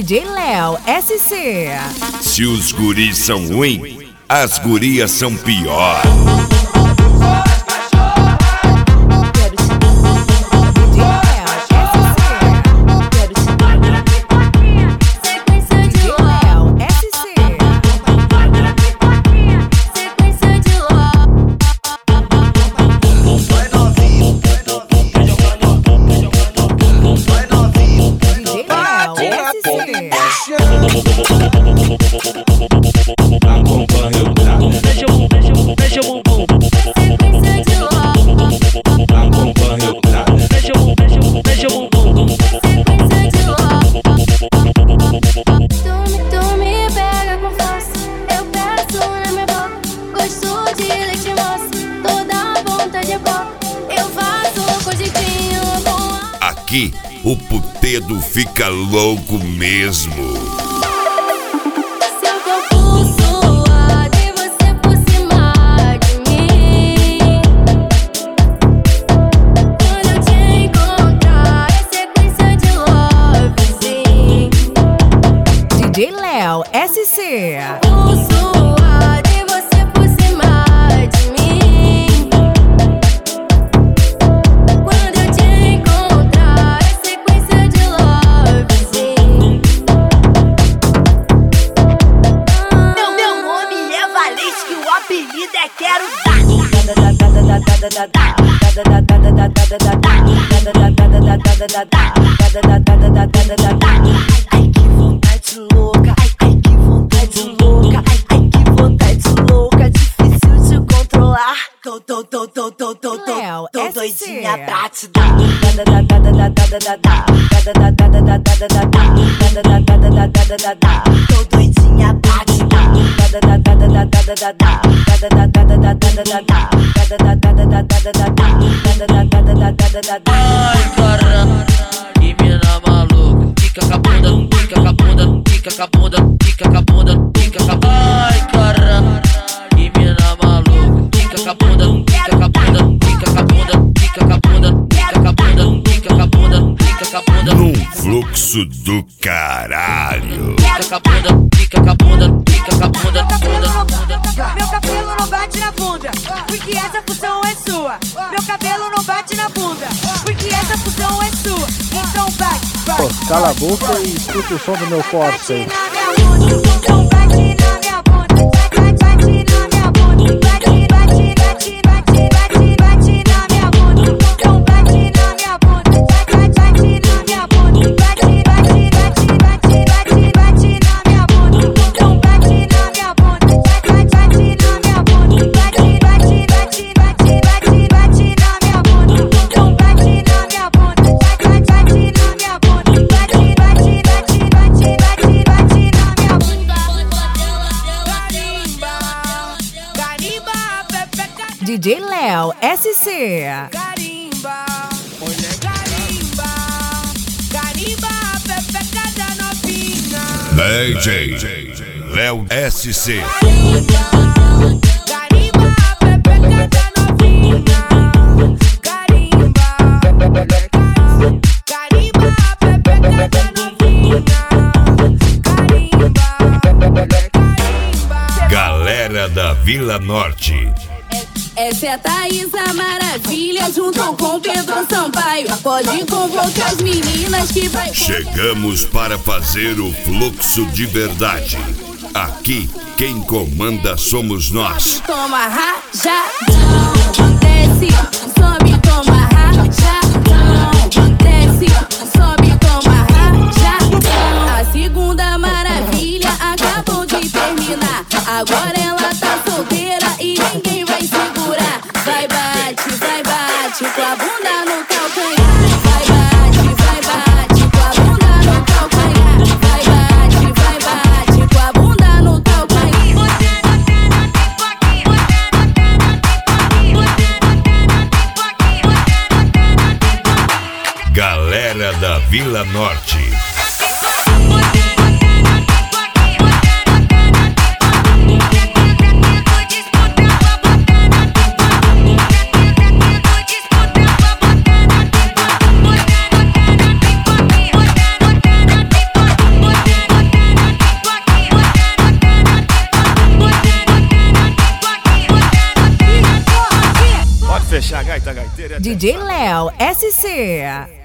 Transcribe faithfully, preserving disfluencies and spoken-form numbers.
D J Léo S C. Se os guris são ruins, as gurias são pior. Aqui o putedo fica louco mesmo. Seu corpo suado e você por cima de mim. Quando eu te encontrar é sequência de lovezinho. D J Léo S C. Ai que vontade louca, ai, ai que vontade louca, ai, ai que vontade louca, difícil de controlar. Tô, tô, tô, tô, tô, tô, tô, tô doidinha pra te dar. Tô doidinha pra te dar. Ai caramba, que mina maluca. Fica com a bunda, fica com a bunda, fica com a bunda, fica com a bunda, fica com a bunda. Ai caramba, que mina maluca. Fica com a bunda, fica com a bunda, fica com a bunda, fica com a bunda, fica com a bunda, fica com a bunda, fica com a bunda. Num fluxo do caralho. Fica com a bunda, fica com a bunda, fica com a bunda, bunda. Meu cabelo não bate na bunda, porque essa função é sua. Meu cabelo não bate na bunda, porque essa função é sua. Então bate, bate. Pô, cala a boca e escuta o som do meu corte aí. Então bate na minha bunda, bate, bate na minha bunda, bate, bate, bate, bate, bate, bate na minha bunda. Então bate na minha bunda, bate, bate na minha bunda, bate, bate, bate, bate, bate, bate na minha bunda. Então bate na minha bunda, bate, bate na minha bunda, bate, bate, bate, bate, bate, bate na minha bunda. Então bate na minha bunda, bate, bate na minha bunda, bate, bate, bate, bate, bate, bate na minha bunda. D J Léo S C. Garimba, olha garimba, garimba, pepeca da novinha. D J Léo S C. Garimba, pepeca da novinha. Garimba, garimba, pepeca da novinha. Garimba, garimba. Galera da Vila Norte. Essa é a Thaísa Maravilha junto com Pedro Sampaio. Pode convocar as meninas que vai. Chegamos para fazer o fluxo de verdade. Aqui, quem comanda somos nós. Toma rajadão, desce, sobe, toma rajadão, desce, sobe, toma rajadão. A segunda maravilha acabou de terminar. Agora ela tá solteira e ninguém vai segurar. Vai bate, vai bate com a bunda no calcanhar. Vai bate, vai bate com a bunda no calcanhar. Vai bate, vai bate com a bunda no calcanhar. Galera da Vila Norte. deixar a gaita gaiteira. D J Léo S C.